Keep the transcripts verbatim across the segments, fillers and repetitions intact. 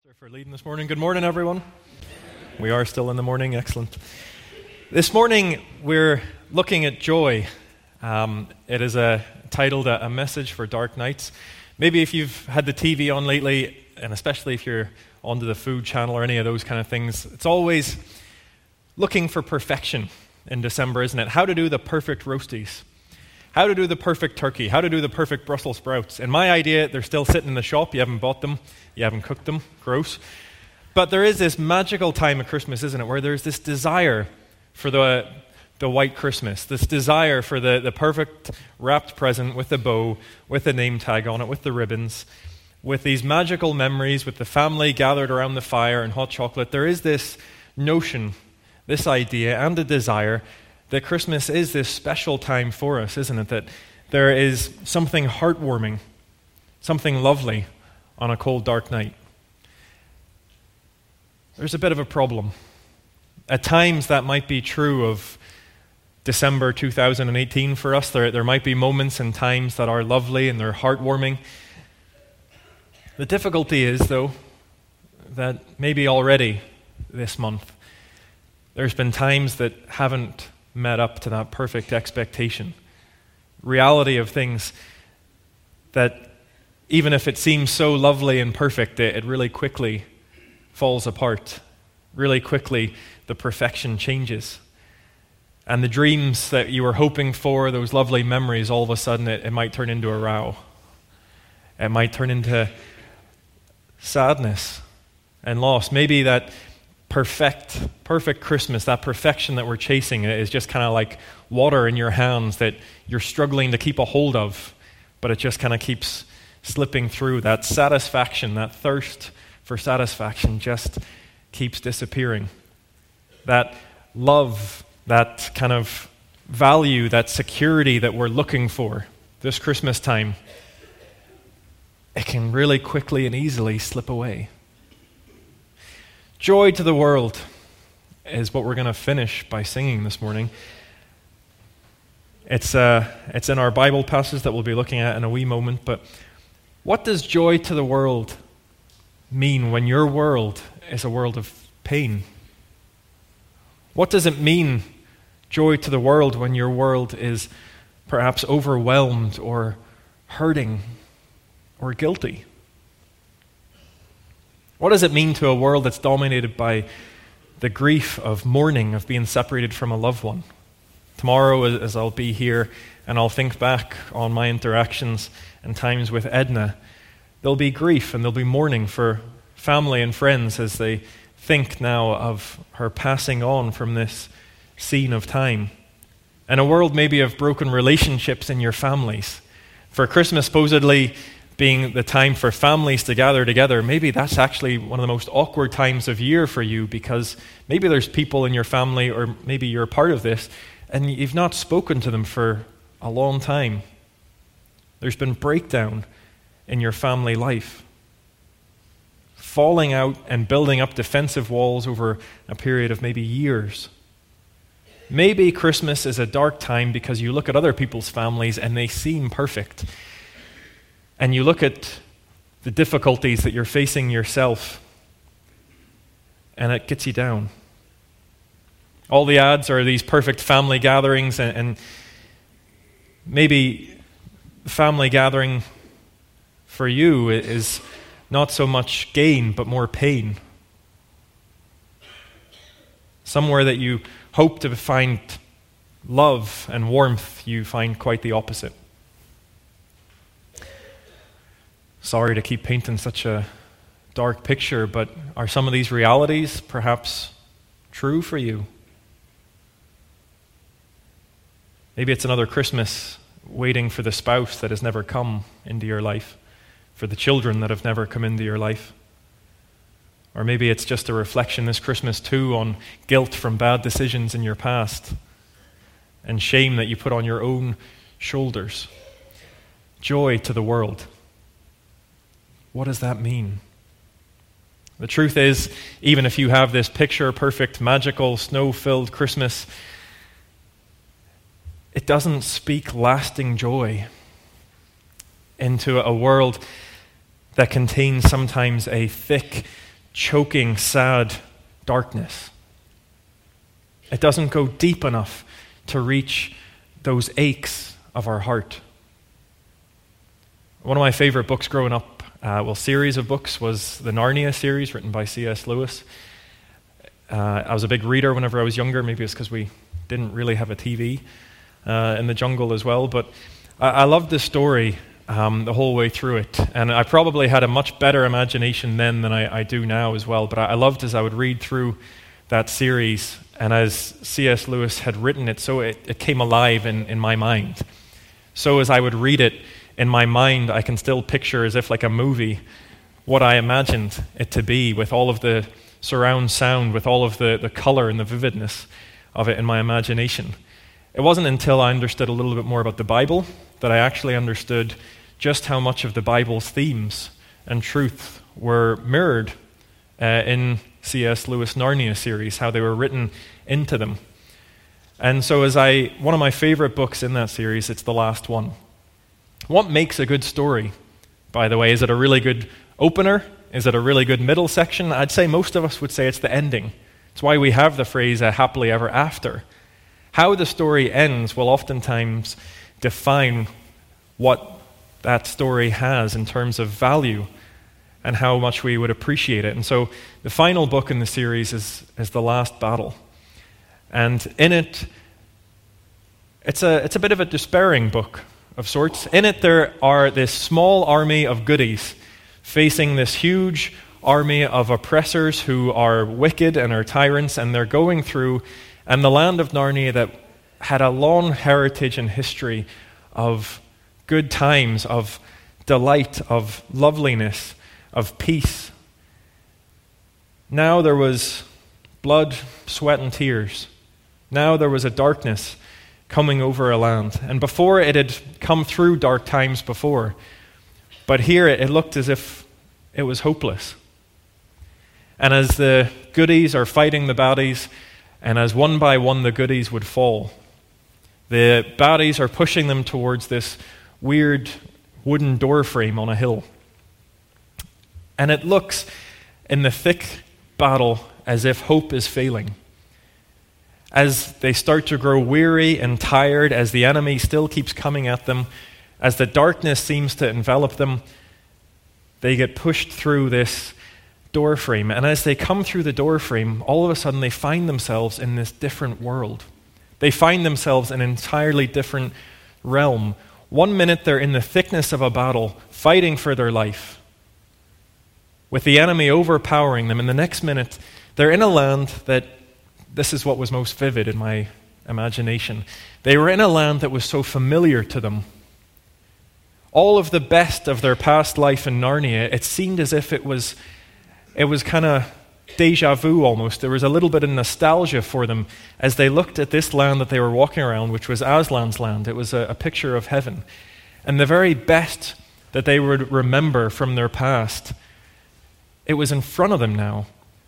For leading this morning. Good morning, everyone. We are still in the morning. Excellent. This morning, we're looking at joy. Um, it is a, titled a, a Message for Dark Nights. Maybe if you've had the T V on lately, and especially if you're onto the Food Channel or any of those kind of things, it's always looking for perfection in December, isn't it? How to do the perfect roasties. How to do the perfect turkey, how to do the perfect Brussels sprouts. In my idea, they're still sitting in the shop. You haven't bought them, you haven't cooked them. Gross. But there is this magical time of Christmas, isn't it, where there's this desire for the the white Christmas, this desire for the, the perfect wrapped present with the bow, with the name tag on it, with the ribbons, with these magical memories, with the family gathered around the fire and hot chocolate. There is this notion, this idea, and a desire that Christmas is this special time for us, isn't it? That there is something heartwarming, something lovely on a cold, dark night. There's a bit of a problem. At times that might be true of December two thousand eighteen for us. There, there might be moments and times that are lovely and they're heartwarming. The difficulty is, though, that maybe already this month there's been times that haven't met up to that perfect expectation. Reality of things that even if it seems so lovely and perfect, it, it really quickly falls apart. Really quickly, the perfection changes. And the dreams that you were hoping for, those lovely memories, all of a sudden it, it might turn into a row. It might turn into sadness and loss. Maybe that perfect, perfect Christmas, that perfection that we're chasing is just kind of like water in your hands that you're struggling to keep a hold of, but it just kind of keeps slipping through. That satisfaction, that thirst for satisfaction just keeps disappearing. That love, that kind of value, that security that we're looking for this Christmas time, it can really quickly and easily slip away. Joy to the world is what we're going to finish by singing this morning. It's uh, it's in our Bible passage that we'll be looking at in a wee moment, but what does joy to the world mean when your world is a world of pain? What does it mean, joy to the world, when your world is perhaps overwhelmed or hurting or guilty? What does it mean to a world that's dominated by the grief of mourning, of being separated from a loved one? Tomorrow, as I'll be here and I'll think back on my interactions and times with Edna, there'll be grief and there'll be mourning for family and friends as they think now of her passing on from this scene of time. And a world maybe of broken relationships in your families. For Christmas supposedly being the time for families to gather together, maybe that's actually one of the most awkward times of year for you, because maybe there's people in your family, or maybe you're part of this, and you've not spoken to them for a long time. There's been breakdown in your family life. Falling out and building up defensive walls over a period of maybe years. Maybe Christmas is a dark time because you look at other people's families and they seem perfect. And you look at the difficulties that you're facing yourself, and it gets you down. All the ads are these perfect family gatherings, and, and maybe the family gathering for you is not so much gain, but more pain. Somewhere that you hope to find love and warmth, you find quite the opposite. Sorry to keep painting such a dark picture, but are some of these realities perhaps true for you? Maybe it's another Christmas waiting for the spouse that has never come into your life, for the children that have never come into your life. Or maybe it's just a reflection this Christmas too on guilt from bad decisions in your past and shame that you put on your own shoulders. Joy to the world. What does that mean? The truth is, even if you have this picture-perfect, magical, snow-filled Christmas, it doesn't speak lasting joy into a world that contains sometimes a thick, choking, sad darkness. It doesn't go deep enough to reach those aches of our heart. One of my favorite books growing up, uh, well, series of books, was the Narnia series written by C S Lewis. Uh, I was a big reader whenever I was younger. Maybe it's because we didn't really have a T V uh, in the jungle as well. But I, I loved this story um, the whole way through it. And I probably had a much better imagination then than I, I do now as well. But I, I loved as I would read through that series, and as C S Lewis had written it, so it, it came alive in, in my mind. So as I would read it, in my mind, I can still picture, as if like a movie, what I imagined it to be, with all of the surround sound, with all of the, the color and the vividness of it in my imagination. It wasn't until I understood a little bit more about the Bible that I actually understood just how much of the Bible's themes and truth were mirrored uh, in C S Lewis' Narnia series, how they were written into them. And so as I, one of my favorite books in that series, it's the last one. What makes a good story, by the way? Is it a really good opener? Is it a really good middle section? I'd say most of us would say it's the ending. It's why we have the phrase, uh, happily ever after. How the story ends will oftentimes define what that story has in terms of value and how much we would appreciate it. And so the final book in the series is, is The Last Battle. And in it, it's a, it's a bit of a despairing book of sorts. In it, there are this small army of goodies facing this huge army of oppressors who are wicked and are tyrants, and they're going through, and the land of Narnia that had a long heritage and history of good times, of delight, of loveliness, of peace. Now there was blood, sweat, and tears. Now there was a darkness coming over a land. And before, it had come through dark times before. But here it, it looked as if it was hopeless. And as the goodies are fighting the baddies, and as one by one the goodies would fall, the baddies are pushing them towards this weird wooden door frame on a hill. And it looks in the thick battle as if hope is failing. As they start to grow weary and tired, as the enemy still keeps coming at them, as the darkness seems to envelop them, they get pushed through this door frame. And as they come through the door frame, all of a sudden they find themselves in this different world. They find themselves in an entirely different realm. One minute they're in the thickness of a battle, fighting for their life, with the enemy overpowering them. And the next minute, they're in a land that, this is what was most vivid in my imagination. They were in a land that was so familiar to them. All of the best of their past life in Narnia, it seemed as if it was, it was kind of deja vu almost. There was a little bit of nostalgia for them as they looked at this land that they were walking around, which was Aslan's land. It was a, a picture of heaven. And the very best that they would remember from their past, it was in front of them now.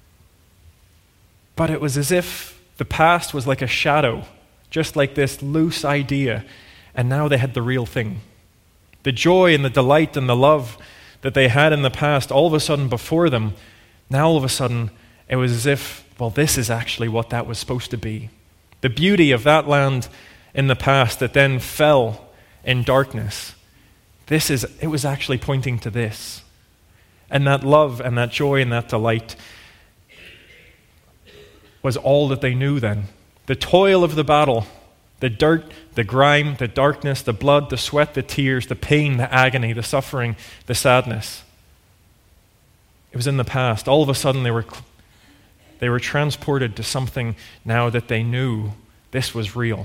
But it was as if the past was like a shadow, just like this loose idea, and now they had the real thing. The joy and the delight and the love that they had in the past, all of a sudden before them, now all of a sudden it was as if, well, this is actually what that was supposed to be. The beauty of that land in the past that then fell in darkness, this is, it was actually pointing to this. And that love and that joy and that delight was all that they knew then. The toil of the battle, the dirt, the grime, the darkness, the blood, the sweat, the tears, the pain, the agony, the suffering, the sadness. It was in the past. All of a sudden they were they were transported to something now that they knew this was real.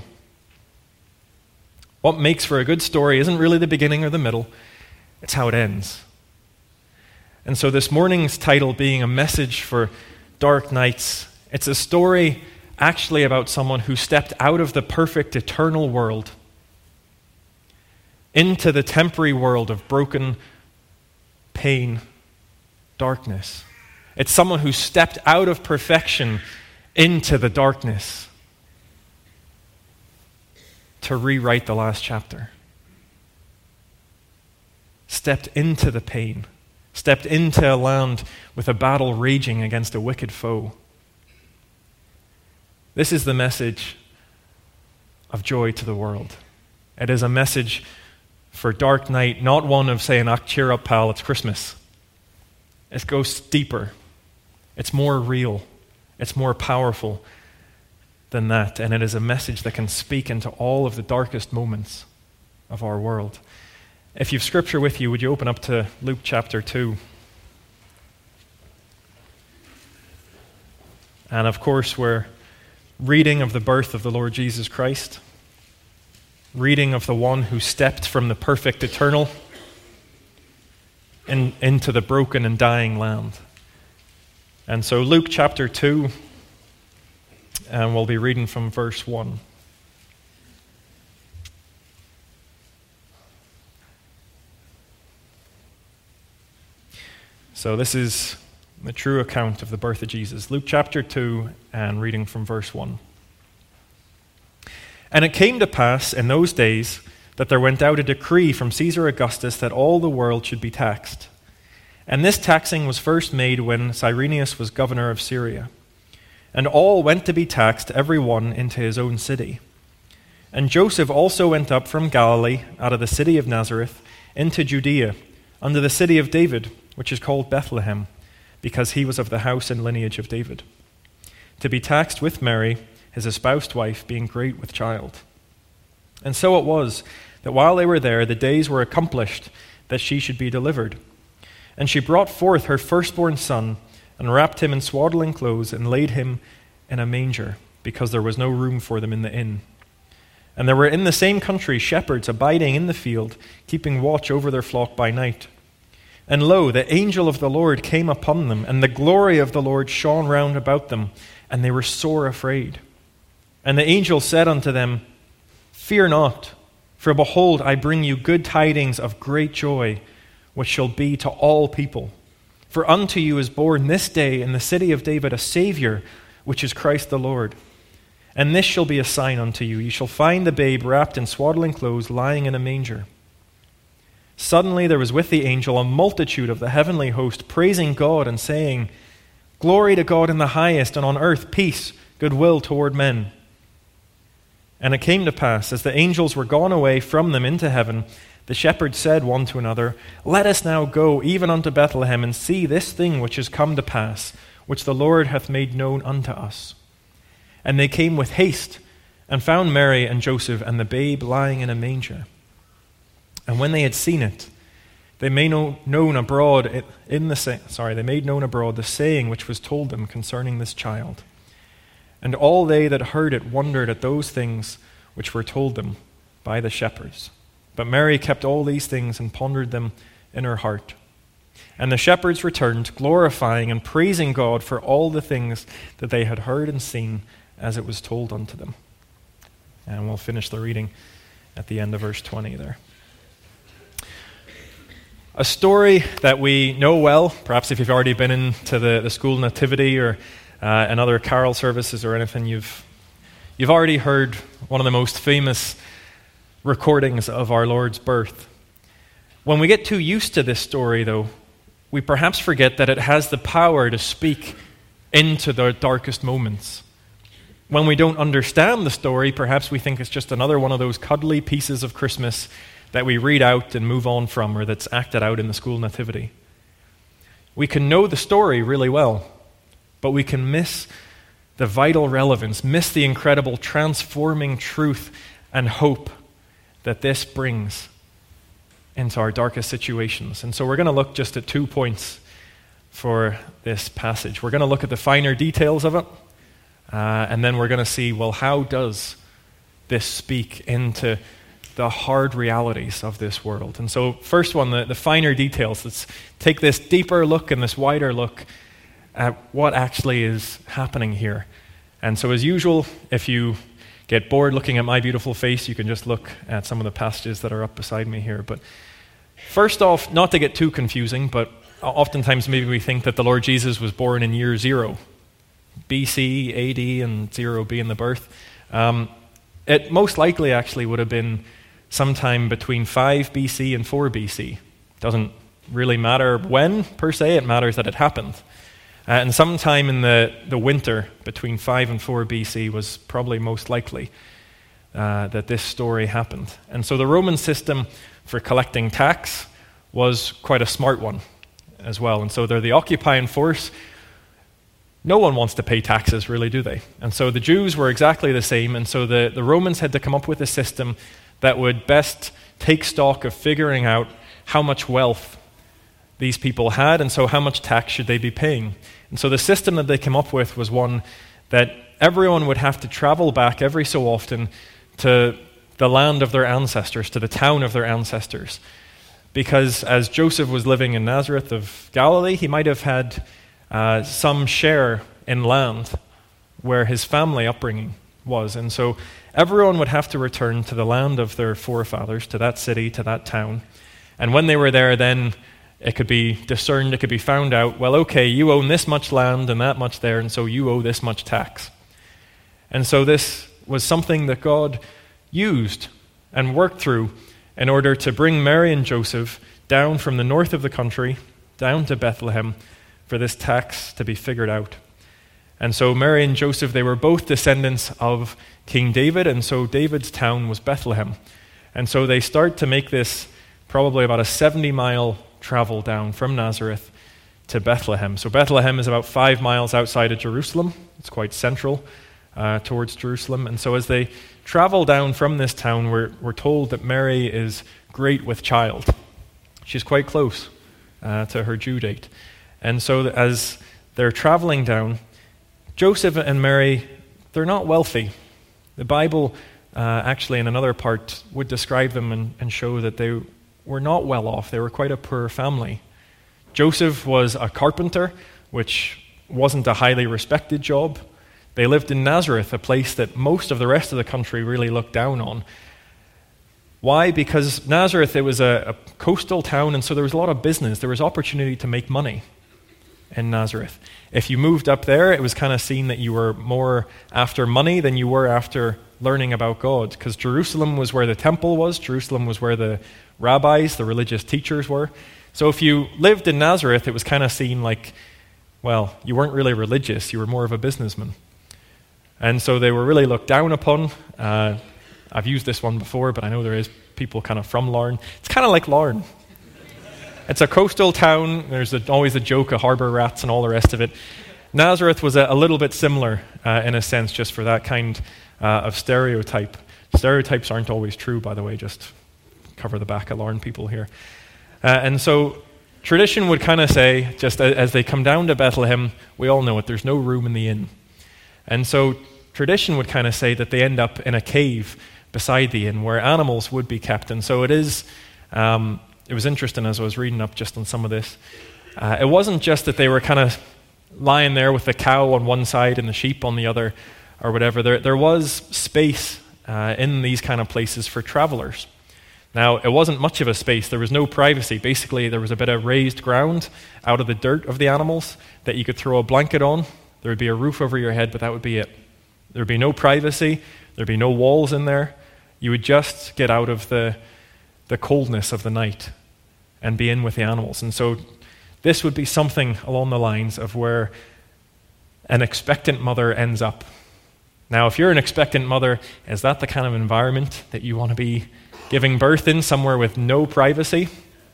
What makes for a good story isn't really the beginning or the middle, it's how it ends. And so this morning's title being a message for dark nights, it's a story actually about someone who stepped out of the perfect eternal world into the temporary world of broken pain, darkness. It's someone who stepped out of perfection into the darkness to rewrite the last chapter. Stepped into the pain, stepped into a land with a battle raging against a wicked foe. This is the message of joy to the world. It is a message for dark night, not one of saying, ah, cheer up, pal, it's Christmas. It goes deeper. It's more real. It's more powerful than that. And it is a message that can speak into all of the darkest moments of our world. If you've scripture with you, would you open up to Luke chapter two? And of course, we're reading of the birth of the Lord Jesus Christ, reading of the one who stepped from the perfect eternal in, into the broken and dying land. And so Luke chapter two, and we'll be reading from verse one. So this is the true account of the birth of Jesus. Luke chapter two, and reading from verse one. And it came to pass in those days that there went out a decree from Caesar Augustus that all the world should be taxed. And this taxing was first made when Cyrenius was governor of Syria. And all went to be taxed, every one into his own city. And Joseph also went up from Galilee, out of the city of Nazareth, into Judea, unto the city of David, which is called Bethlehem, because he was of the house and lineage of David, to be taxed with Mary, his espoused wife, being great with child. And so it was, that while they were there, the days were accomplished that she should be delivered. And she brought forth her firstborn son, and wrapped him in swaddling clothes, and laid him in a manger, because there was no room for them in the inn. And there were in the same country shepherds abiding in the field, keeping watch over their flock by night. And lo, the angel of the Lord came upon them, and the glory of the Lord shone round about them, and they were sore afraid. And the angel said unto them, Fear not, for behold, I bring you good tidings of great joy, which shall be to all people. For unto you is born this day in the city of David a Savior, which is Christ the Lord. And this shall be a sign unto you. You shall find the babe wrapped in swaddling clothes, lying in a manger. Suddenly there was with the angel a multitude of the heavenly host, praising God and saying, Glory to God in the highest, and on earth peace, goodwill toward men. And it came to pass, as the angels were gone away from them into heaven, the shepherds said one to another, Let us now go even unto Bethlehem, and see this thing which is come to pass, which the Lord hath made known unto us. And they came with haste, and found Mary and Joseph and the babe lying in a manger. And when they had seen it, they made known abroad in the sorry, they made known abroad the saying which was told them concerning this child. And all they that heard it wondered at those things which were told them by the shepherds. But Mary kept all these things and pondered them in her heart. And the shepherds returned, glorifying and praising God for all the things that they had heard and seen as it was told unto them. And we'll finish the reading at the end of verse twenty there. A story that we know well, perhaps if you've already been into the, the school nativity or uh, and other carol services or anything, you've you've already heard one of the most famous recordings of our Lord's birth. When we get too used to this story, though, we perhaps forget that it has the power to speak into the darkest moments. When we don't understand the story, perhaps we think it's just another one of those cuddly pieces of Christmas that we read out and move on from, or that's acted out in the school nativity. We can know the story really well, but we can miss the vital relevance, miss the incredible transforming truth and hope that this brings into our darkest situations. And so we're going to look just at two points for this passage. We're going to look at the finer details of it, uh, and then we're going to see, well, how does this speak into the hard realities of this world? And so first one, the, the finer details. Let's take this deeper look and this wider look at what actually is happening here. And so as usual, if you get bored looking at my beautiful face, you can just look at some of the passages that are up beside me here. But first off, not to get too confusing, but oftentimes maybe we think that the Lord Jesus was born in year zero, B C, A D, and zero being the birth. Um, it most likely actually would have been sometime between five B C and four B C. Doesn't really matter when, per se. It matters that it happened. Uh, and sometime in the, the winter between five and four B C was probably most likely uh, that this story happened. And so the Roman system for collecting tax was quite a smart one as well. And so they're the occupying force. No one wants to pay taxes, really, do they? And so the Jews were exactly the same. And so the, the Romans had to come up with a system that would best take stock of figuring out how much wealth these people had, and so how much tax should they be paying. And so the system that they came up with was one that everyone would have to travel back every so often to the land of their ancestors, to the town of their ancestors. Because as Joseph was living in Nazareth of Galilee, he might have had uh, some share in land where his family upbringing was. And so everyone would have to return to the land of their forefathers, to that city, to that town. And when they were there, then it could be discerned, it could be found out, well, okay, you own this much land and that much there, and so you owe this much tax. And so this was something that God used and worked through in order to bring Mary and Joseph down from the north of the country, down to Bethlehem, for this tax to be figured out. And so Mary and Joseph, they were both descendants of King David, and so David's town was Bethlehem. And so they start to make this probably about a seventy-mile travel down from Nazareth to Bethlehem. So Bethlehem is about five miles outside of Jerusalem. It's quite central uh, towards Jerusalem. And so as they travel down from this town, we're, we're told that Mary is great with child. She's quite close uh, to her due date. And so as they're traveling down, Joseph and Mary, they're not wealthy. The Bible uh, actually in another part would describe them and, and show that they were not well off. They were quite a poor family. Joseph was a carpenter, which wasn't a highly respected job. They lived in Nazareth, a place that most of the rest of the country really looked down on. Why? Because Nazareth, it was a, a coastal town, and so there was a lot of business. There was opportunity to make money in Nazareth. If you moved up there, it was kind of seen that you were more after money than you were after learning about God, because Jerusalem was where the temple was. Jerusalem was where the rabbis, the religious teachers were. So if you lived in Nazareth, it was kind of seen like, well, you weren't really religious, you were more of a businessman. And so they were really looked down upon. Uh, I've used this one before, but I know there is people kind of from Larne. It's kind of like Larne. It's a coastal town. There's a, always a joke of harbor rats and all the rest of it. Nazareth was a, a little bit similar uh, in a sense, just for that kind uh, of stereotype. Stereotypes aren't always true, by the way, just cover the back of Larne people here. Uh, and so tradition would kind of say, just as they come down to Bethlehem, we all know it, there's no room in the inn. And so tradition would kind of say that they end up in a cave beside the inn where animals would be kept. And so it is, um, it was interesting as I was reading up just on some of this. Uh, it wasn't just that they were kind of lying there with the cow on one side and the sheep on the other or whatever. There, there was space uh, in these kind of places for travelers. Now, it wasn't much of a space. There was no privacy. Basically, there was a bit of raised ground out of the dirt of the animals that you could throw a blanket on. There would be a roof over your head, but that would be it. There would be no privacy. There would be no walls in there. You would just get out of the, the coldness of the night and be in with the animals. And so this would be something along the lines of where an expectant mother ends up. Now, if you're an expectant mother, is that the kind of environment that you want to be giving birth in, somewhere with no privacy?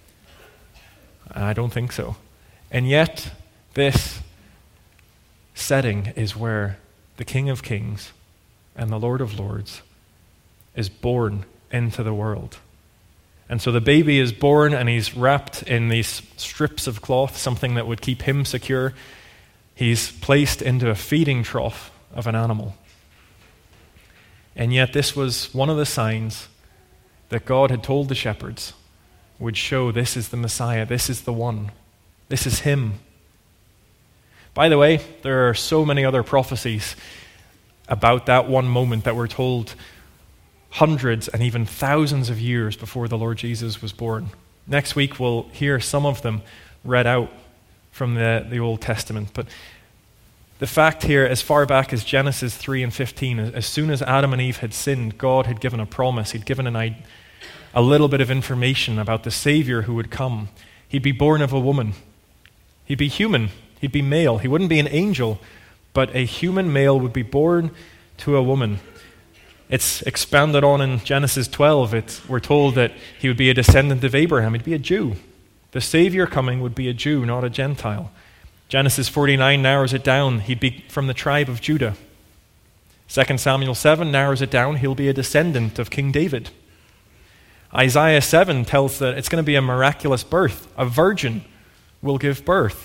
I don't think so. And yet, this setting is where the King of Kings and the Lord of Lords is born into the world. And so the baby is born and he's wrapped in these strips of cloth, something that would keep him secure. He's placed into a feeding trough of an animal. And yet this was one of the signs that God had told the shepherds would show this is the Messiah, this is the one, this is him. By the way, there are so many other prophecies about that one moment that were told hundreds and even thousands of years before the Lord Jesus was born. Next week we'll hear some of them read out from the, the Old Testament. But the fact here, as far back as Genesis three and fifteen, as soon as Adam and Eve had sinned, God had given a promise. He'd given an, a little bit of information about the Savior who would come. He'd be born of a woman. He'd be human. He'd be male. He wouldn't be an angel, but a human male would be born to a woman. It's expounded on in Genesis twelve. It's, we're told that he would be a descendant of Abraham. He'd be a Jew. The Savior coming would be a Jew, not a Gentile. Genesis forty-nine narrows it down. He'd be from the tribe of Judah. Second Samuel seven narrows it down. He'll be a descendant of King David. Isaiah seven tells that it's going to be a miraculous birth. A virgin will give birth.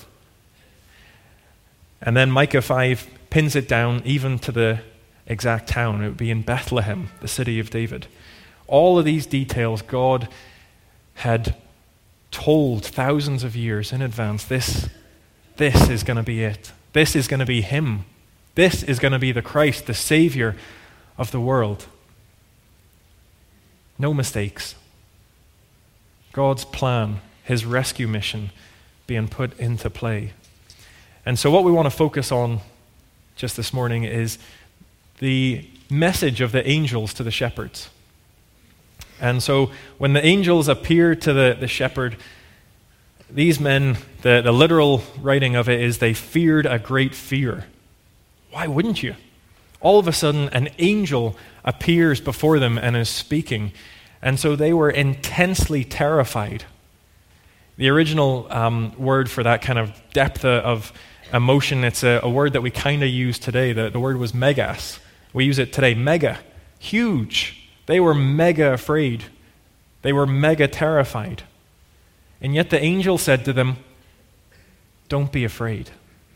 And then Micah five pins it down even to the exact town. It would be in Bethlehem, the city of David. All of these details God had told thousands of years in advance. This, this is going to be it. This is going to be him. This is going to be the Christ, the Savior of the world. No mistakes. God's plan, his rescue mission being put into play. And so what we want to focus on just this morning is the message of the angels to the shepherds. And so when the angels appear to the, the shepherd, these men, the, the literal writing of it is they feared a great fear. Why wouldn't you? All of a sudden, an angel appears before them and is speaking. And so they were intensely terrified. The original um, word for that kind of depth of emotion, it's a, a word that we kind of use today. The, the word was megas. We use it today. Mega. Huge. They were mega afraid. They were mega terrified. And yet the angel said to them, don't be afraid.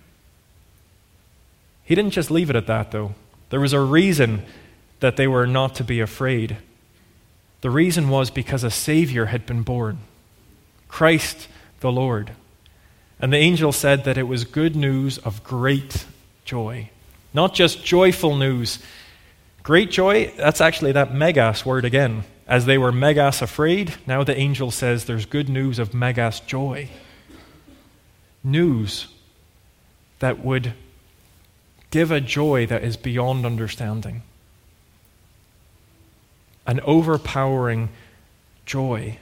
He didn't just leave it at that, though. There was a reason that they were not to be afraid. The reason was because a Savior had been born, Christ the Lord. And the angel said that it was good news of great joy. Not just joyful news. Great joy, that's actually that megas word again. As they were megas afraid, now the angel says there's good news of megas joy. News that would give a joy that is beyond understanding. An overpowering joy.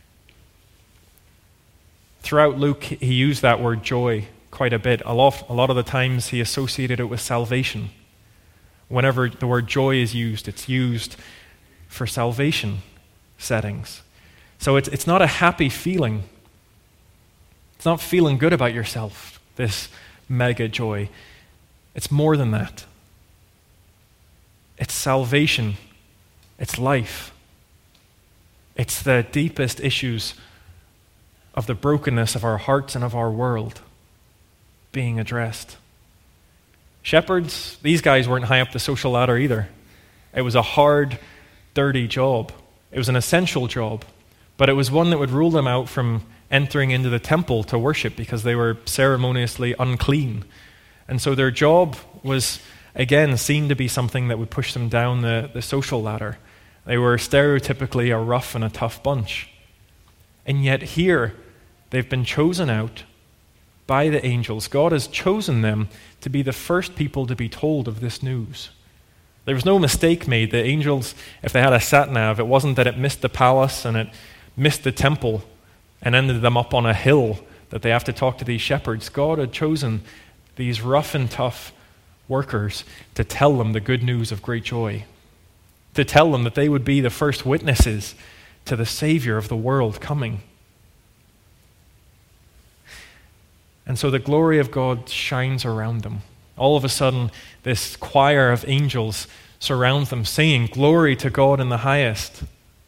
Throughout Luke, he used that word joy quite a bit. A lot, a lot of the times he associated it with salvation. Whenever the word joy is used, it's used for salvation settings. So it's, it's not a happy feeling. It's not feeling good about yourself, this mega joy. It's more than that. It's salvation. It's life. It's the deepest issues of the brokenness of our hearts and of our world being addressed. Shepherds, these guys weren't high up the social ladder either. It was a hard, dirty job. It was an essential job, but it was one that would rule them out from entering into the temple to worship because they were ceremoniously unclean. And so their job was, again, seen to be something that would push them down the, the social ladder. They were stereotypically a rough and a tough bunch. And yet here, they've been chosen out by the angels. God has chosen them to be the first people to be told of this news. There was no mistake made. The angels, if they had a sat-nav, it wasn't that it missed the palace and it missed the temple and ended them up on a hill that they have to talk to these shepherds. God had chosen these rough and tough workers to tell them the good news of great joy, to tell them that they would be the first witnesses to the Savior of the world coming. And so the glory of God shines around them. All of a sudden, this choir of angels surrounds them, singing, "Glory to God in the highest."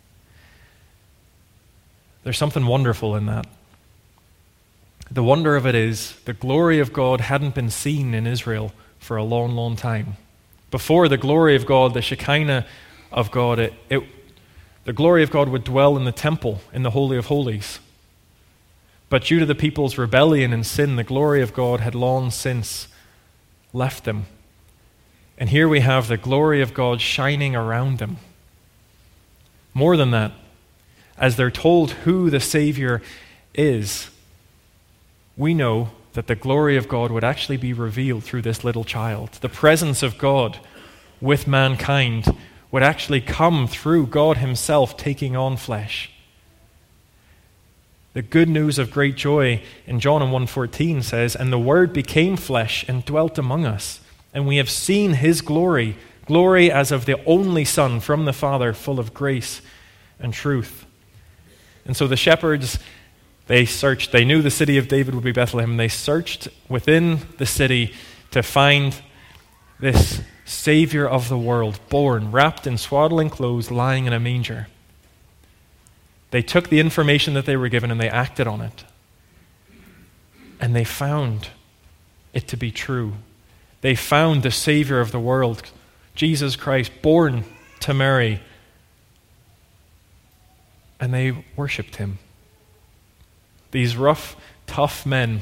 There's something wonderful in that. The wonder of it is, the glory of God hadn't been seen in Israel for a long, long time. Before the glory of God, the Shekinah of God, it, it, the glory of God would dwell in the temple, in the Holy of Holies. But due to the people's rebellion and sin, the glory of God had long since left them. And here we have the glory of God shining around them. More than that, as they're told who the Savior is, we know that the glory of God would actually be revealed through this little child. The presence of God with mankind would actually come through God himself taking on flesh. The good news of great joy in John one fourteen says, "And the Word became flesh and dwelt among us, and we have seen his glory, glory as of the only Son from the Father, full of grace and truth." And so the shepherds, they searched. They knew the city of David would be Bethlehem. They searched within the city to find this Savior of the world, born, wrapped in swaddling clothes, lying in a manger. They took the information that they were given and they acted on it. And they found it to be true. They found the Savior of the world, Jesus Christ, born to Mary. And they worshipped him. These rough, tough men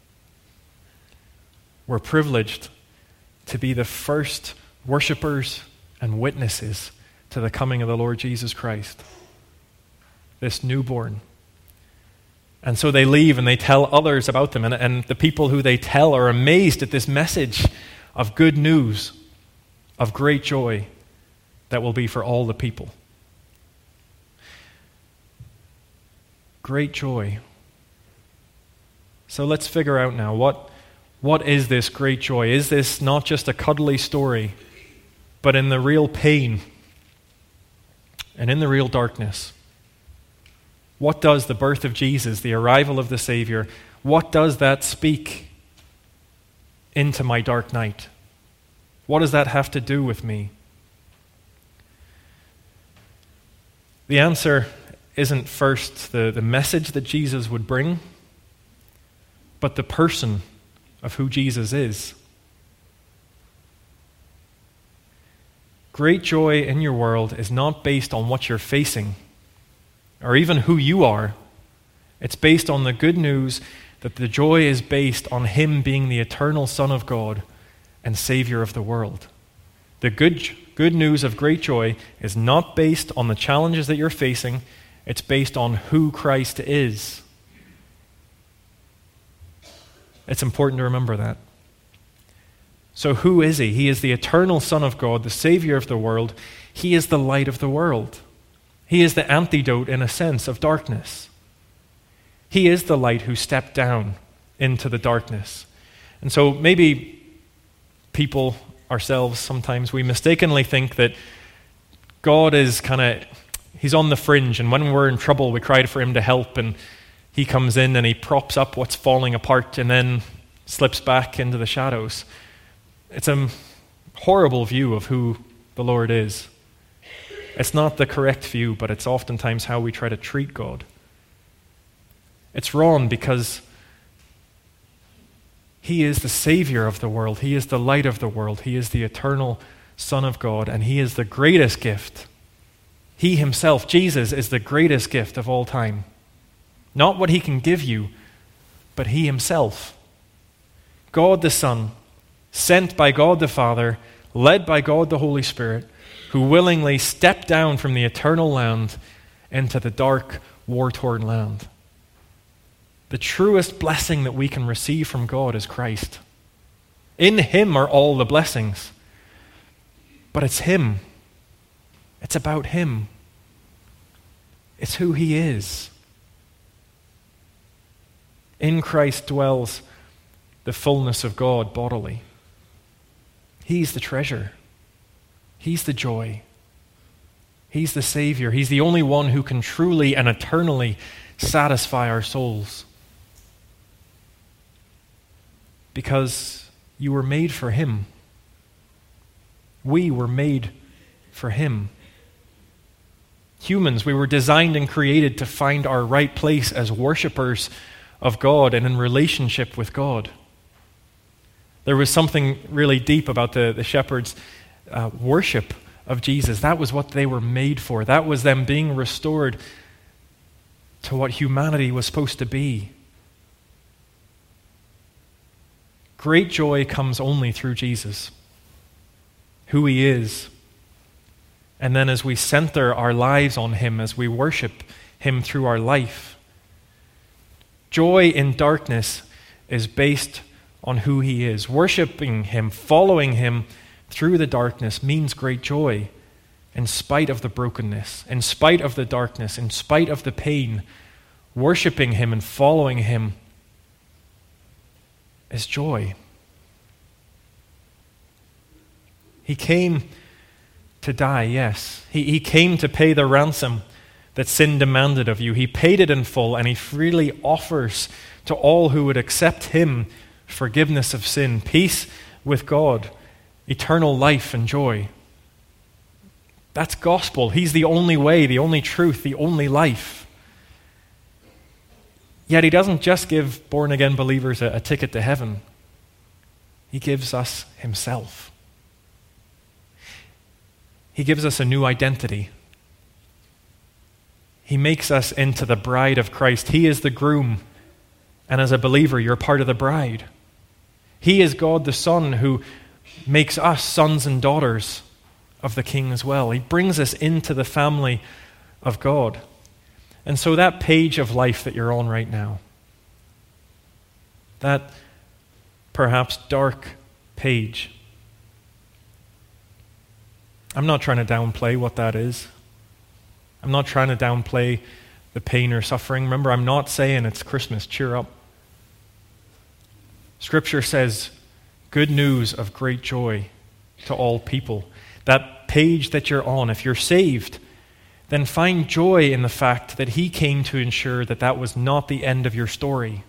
were privileged to be the first worshipers and witnesses to the coming of the Lord Jesus Christ, this newborn. And so they leave and they tell others about them, and, and the people who they tell are amazed at this message of good news, of great joy that will be for all the people. Great joy. So let's figure out now, what, what is this great joy? Is this not just a cuddly story, but in the real pain and in the real darkness? What does the birth of Jesus, the arrival of the Savior, what does that speak into my dark night? What does that have to do with me? The answer isn't first the, the message that Jesus would bring, but the person of who Jesus is. Great joy in your world is not based on what you're facing, or even who you are. It's based on the good news that the joy is based on him being the eternal Son of God and Savior of the world. The good, good news of great joy is not based on the challenges that you're facing. It's based on who Christ is. It's important to remember that. So who is he? He is the eternal Son of God, the Savior of the world. He is the light of the world. He is the antidote, in a sense, of darkness. He is the light who stepped down into the darkness. And so maybe people, ourselves, sometimes we mistakenly think that God is kind of, he's on the fringe, and when we're in trouble, we cry for him to help, and he comes in and he props up what's falling apart and then slips back into the shadows. It's a horrible view of who the Lord is. It's not the correct view, but it's oftentimes how we try to treat God. It's wrong because he is the Savior of the world. He is the light of the world. He is the eternal Son of God, and he is the greatest gift. He himself, Jesus, is the greatest gift of all time. Not what he can give you, but he himself. God the Son, sent by God the Father, led by God the Holy Spirit, who willingly stepped down from the eternal land into the dark, war-torn land. The truest blessing that we can receive from God is Christ. In him are all the blessings. But it's him. It's about him. It's who he is. In Christ dwells the fullness of God bodily. He's the treasure. He's the joy. He's the Savior. He's the only one who can truly and eternally satisfy our souls. Because you were made for him. We were made for him. Humans, we were designed and created to find our right place as worshipers of God and in relationship with God. There was something really deep about the, the shepherds' uh, worship of Jesus. That was what they were made for. That was them being restored to what humanity was supposed to be. Great joy comes only through Jesus, who he is. And then as we center our lives on him, as we worship him through our life, joy in darkness is based on who he is. Worshiping him, following him through the darkness means great joy in spite of the brokenness, in spite of the darkness, in spite of the pain. worshiping him and following him is joy. He came to die, yes. He, he came to pay the ransom that sin demanded of you. He paid it in full, and he freely offers to all who would accept him forgiveness of sin, peace with God, eternal life and joy. That's gospel. He's the only way, the only truth, the only life. Yet he doesn't just give born-again believers a, a ticket to heaven. He gives us himself. He gives us a new identity. He makes us into the bride of Christ. He is the groom, and as a believer, you're part of the bride. He is God the Son who makes us sons and daughters of the King as well. He brings us into the family of God. And so that page of life that you're on right now, that perhaps dark page, I'm not trying to downplay what that is. I'm not trying to downplay the pain or suffering. Remember, I'm not saying it's Christmas, cheer up. Scripture says, good news of great joy to all people. That page that you're on, if you're saved, then find joy in the fact that he came to ensure that that was not the end of your story.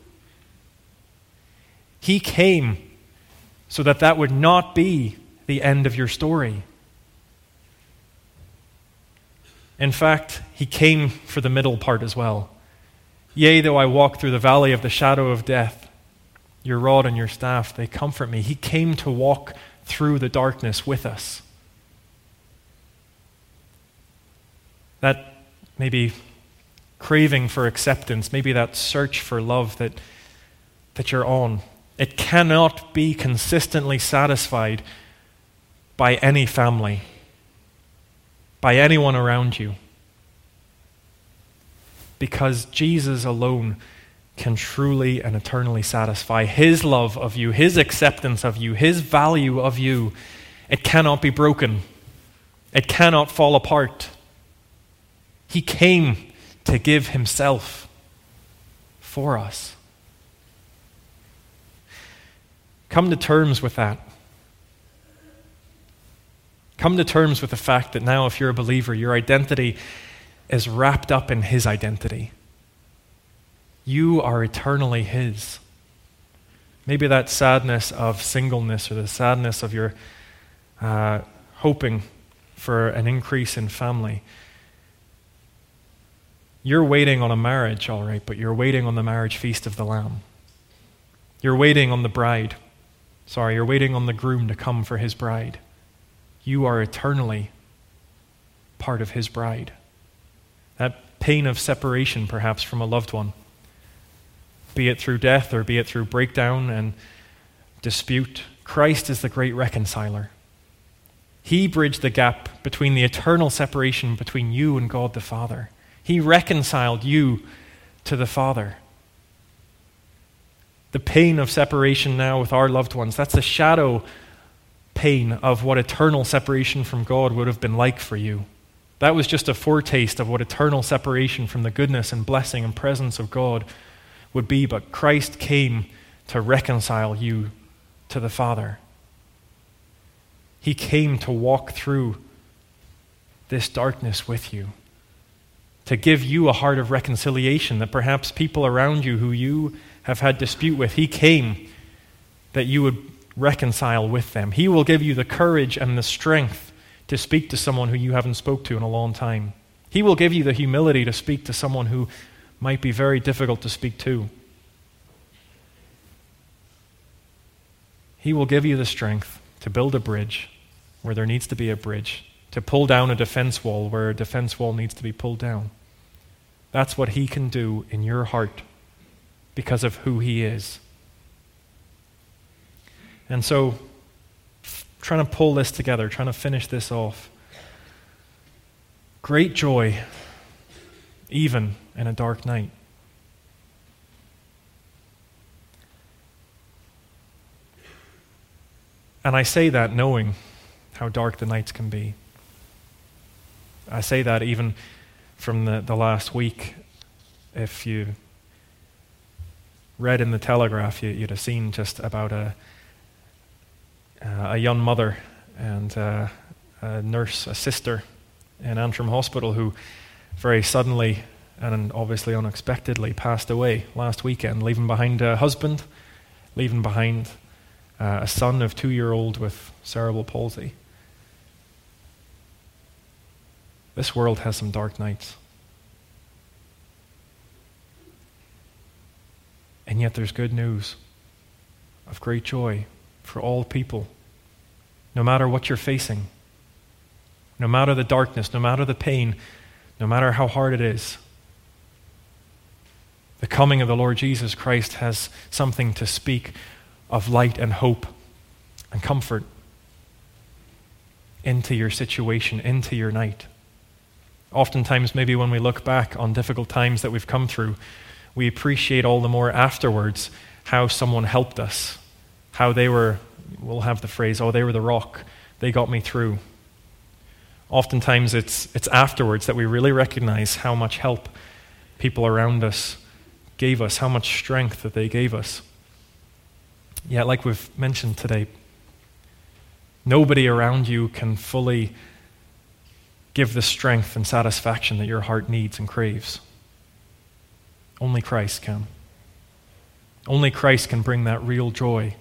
He came so that that would not be the end of your story. In fact, he came for the middle part as well. Yea, though I walk through the valley of the shadow of death, your rod and your staff, they comfort me. He came to walk through the darkness with us. That maybe craving for acceptance, maybe that search for love that, that you're on, it cannot be consistently satisfied by any family, by anyone around you. Because Jesus alone can truly and eternally satisfy. His love of you, his acceptance of you, his value of you, it cannot be broken. It cannot fall apart. He came to give himself for us. Come to terms with that. Come to terms with the fact that now, if you're a believer, your identity is wrapped up in his identity. You are eternally his. Maybe that sadness of singleness or the sadness of your uh, hoping for an increase in family. You're waiting on a marriage, all right, but you're waiting on the marriage feast of the Lamb. You're waiting on the bride. Sorry, you're waiting on the groom to come for his bride. You are eternally part of his bride. That pain of separation, perhaps, from a loved one, be it through death or be it through breakdown and dispute, Christ is the great reconciler. He bridged the gap between the eternal separation between you and God the Father. He reconciled you to the Father. The pain of separation now with our loved ones, that's a shadow pain of what eternal separation from God would have been like for you. That was just a foretaste of what eternal separation from the goodness and blessing and presence of God would be, but Christ came to reconcile you to the Father. He came to walk through this darkness with you, to give you a heart of reconciliation that perhaps people around you who you have had dispute with, he came that you would reconcile with them. He will give you the courage and the strength to speak to someone who you haven't spoke to in a long time. He will give you the humility to speak to someone who might be very difficult to speak to. He will give you the strength to build a bridge where there needs to be a bridge, to pull down a defense wall where a defense wall needs to be pulled down. That's what he can do in your heart because of who he is. And so, trying to pull this together, trying to finish this off. Great joy, even in a dark night. And I say that knowing how dark the nights can be. I say that even from the, the last week. If you read in the Telegraph, you, you'd have seen just about a uh, a young mother and uh, a nurse, a sister in Antrim Hospital who very suddenly and obviously unexpectedly passed away last weekend, leaving behind a husband, leaving behind uh, a son of two-year-old with cerebral palsy. This world has some dark nights. And yet there's good news of great joy for all people, no matter what you're facing, no matter the darkness, no matter the pain, no matter how hard it is. The coming of the Lord Jesus Christ has something to speak of light and hope and comfort into your situation, into your night. Oftentimes, maybe when we look back on difficult times that we've come through, we appreciate all the more afterwards how someone helped us, how they were, we'll have the phrase, oh, they were the rock, they got me through. Oftentimes it's it's afterwards that we really recognize how much help people around us gave us, how much strength that they gave us. Yet, like we've mentioned today, nobody around you can fully give the strength and satisfaction that your heart needs and craves. Only Christ can. Only Christ can bring that real joy.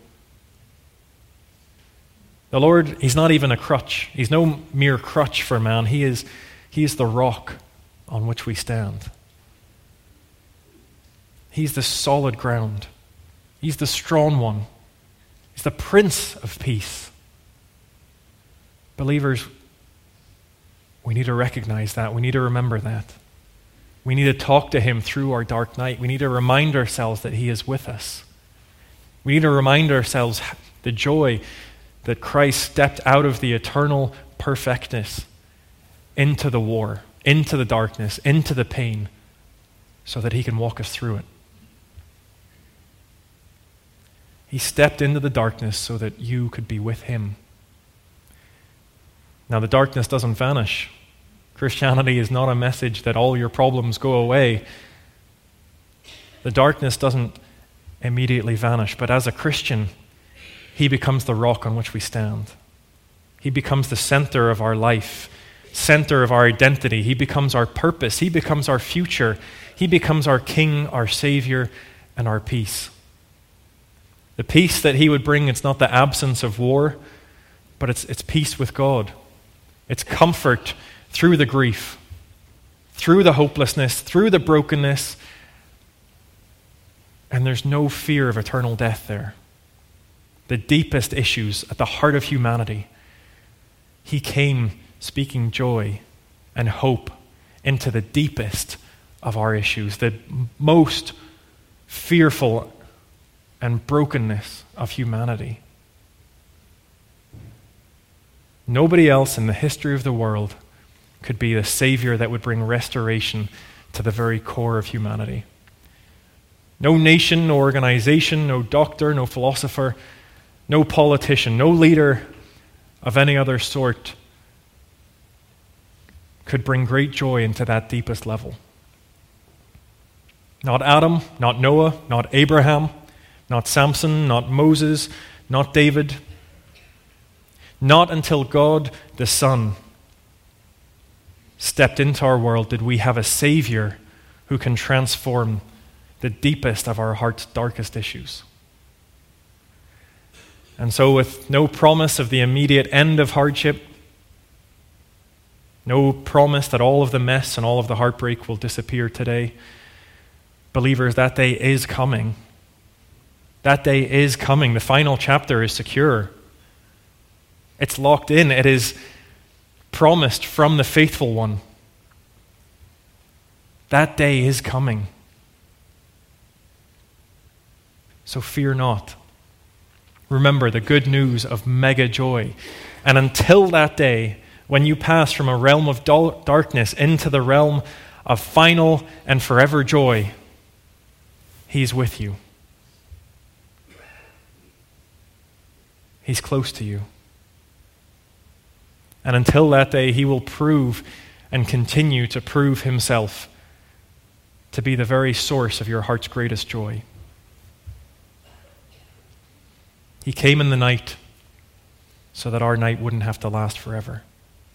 The Lord, He's not even a crutch. He's no mere crutch for man. He is, he is the rock on which we stand. He's the solid ground. He's the strong one. He's the Prince of Peace. Believers, we need to recognize that. We need to remember that. We need to talk to Him through our dark night. We need to remind ourselves that He is with us. We need to remind ourselves the joy that Christ stepped out of the eternal perfectness into the war, into the darkness, into the pain, so that He can walk us through it. He stepped into the darkness so that you could be with Him. Now, the darkness doesn't vanish. Christianity is not a message that all your problems go away. The darkness doesn't immediately vanish, but as a Christian, He becomes the rock on which we stand. He becomes the center of our life, center of our identity. He becomes our purpose. He becomes our future. He becomes our King, our Savior, and our peace. The peace that He would bring, it's not the absence of war, but it's, it's peace with God. It's comfort through the grief, through the hopelessness, through the brokenness, and there's no fear of eternal death there. The deepest issues at the heart of humanity, He came speaking joy and hope into the deepest of our issues, the most fearful and brokenness of humanity. Nobody else in the history of the world could be the Savior that would bring restoration to the very core of humanity. No nation, no organization, no doctor, no philosopher, no politician, no leader of any other sort could bring great joy into that deepest level. Not Adam, not Noah, not Abraham, not Samson, not Moses, not David. Not until God the Son stepped into our world did we have a Savior who can transform the deepest of our heart's darkest issues. And so, with no promise of the immediate end of hardship, no promise that all of the mess and all of the heartbreak will disappear today, believers, that day is coming. That day is coming. The final chapter is secure. It's locked in. It is promised from the faithful one. That day is coming. So fear not. Remember the good news of mega joy. And until that day, when you pass from a realm of darkness into the realm of final and forever joy, He's with you. He's close to you. And until that day, He will prove and continue to prove Himself to be the very source of your heart's greatest joy. He came in the night so that our night wouldn't have to last forever.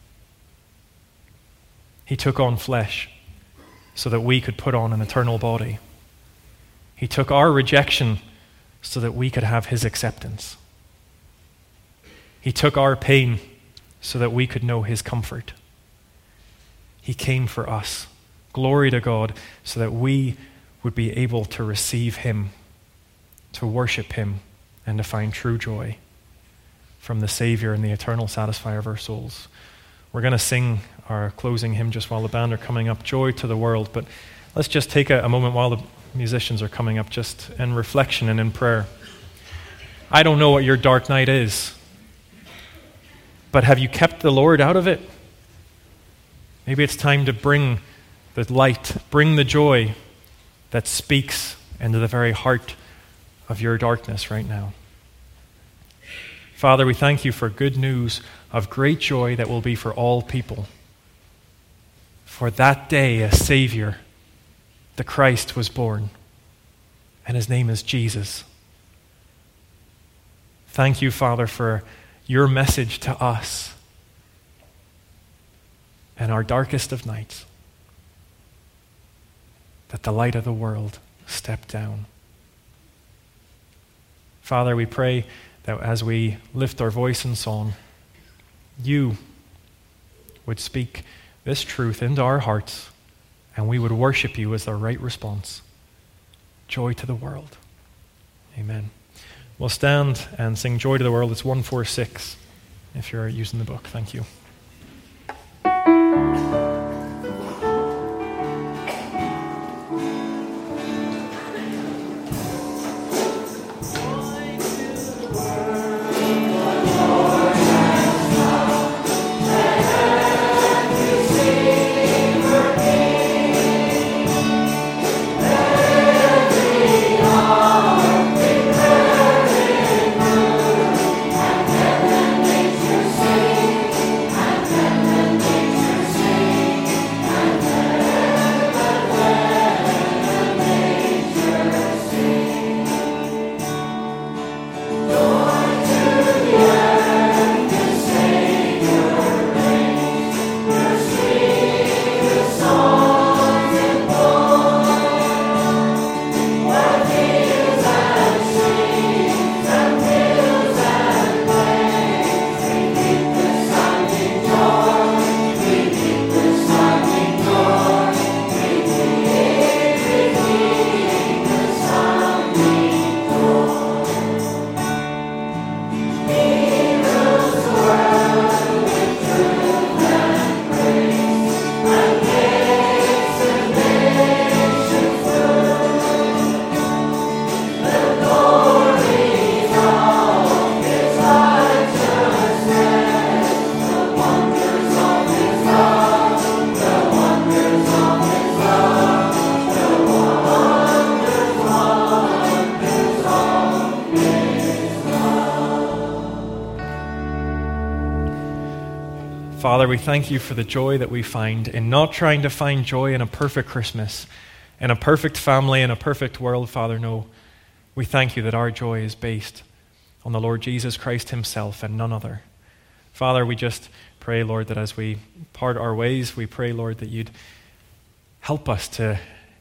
He took on flesh so that we could put on an eternal body. He took our rejection so that we could have his acceptance. He took our pain so that we could know his comfort. He came for us. Glory to God, so that we would be able to receive him, to worship him, and to find true joy from the Savior and the eternal satisfier of our souls. We're going to sing our closing hymn just while the band are coming up, Joy to the World. But let's just take a, a moment while the musicians are coming up, just in reflection and in prayer. I don't know what your dark night is, but have you kept the Lord out of it? Maybe it's time to bring the light, bring the joy that speaks into the very heart of your darkness right now. Father, we thank you for good news of great joy that will be for all people. For that day a Savior, the Christ, was born, and his name is Jesus. Thank you, Father, for your message to us in our darkest of nights, that the light of the world stepped down. Father, we pray that as we lift our voice in song, you would speak this truth into our hearts, and we would worship you as the right response. Joy to the world. Amen. We'll stand and sing Joy to the World. It's one four six if you're using the book. Thank you. Father, we thank you for the joy that we find in not trying to find joy in a perfect Christmas, in a perfect family, in a perfect world, Father. No, we thank you that our joy is based on the Lord Jesus Christ himself and none other. Father, we just pray, Lord, that as we part our ways, we pray, Lord, that you'd help us to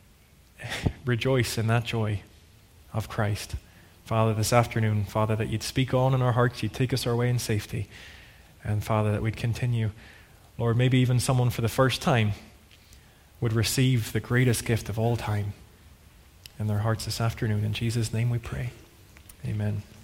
rejoice in that joy of Christ. Father, this afternoon, Father, that you'd speak on in our hearts, you'd take us our way in safety. And Father, that we'd continue, Lord, maybe even someone for the first time would receive the greatest gift of all time in their hearts this afternoon. In Jesus' name we pray. Amen.